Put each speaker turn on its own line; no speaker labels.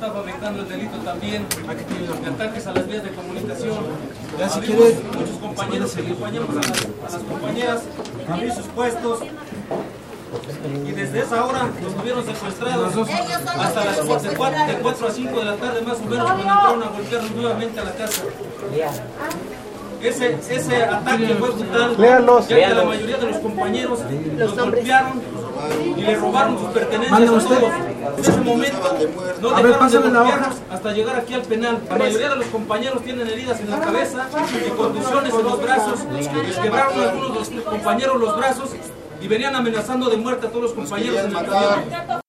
está fabricando el delito también de ataques a las vías de comunicación. Muchos compañeros que acompañamos a las compañeras a abrir sus puestos. Y desde esa hora los tuvieron secuestrados hasta las 4 a 5 de la tarde más o menos, cuando entraron a golpearnos nuevamente a la casa. Ese ataque fue brutal, ya que la mayoría de los compañeros los golpearon y le robaron sus pertenencias a todos. En ese momento no dejaron de golpearnos hasta llegar aquí al penal. La mayoría de los compañeros tienen heridas en la cabeza y contusiones en los brazos. Les quebraron a algunos de los compañeros los brazos y venían amenazando de muerte a todos los compañeros en el camión.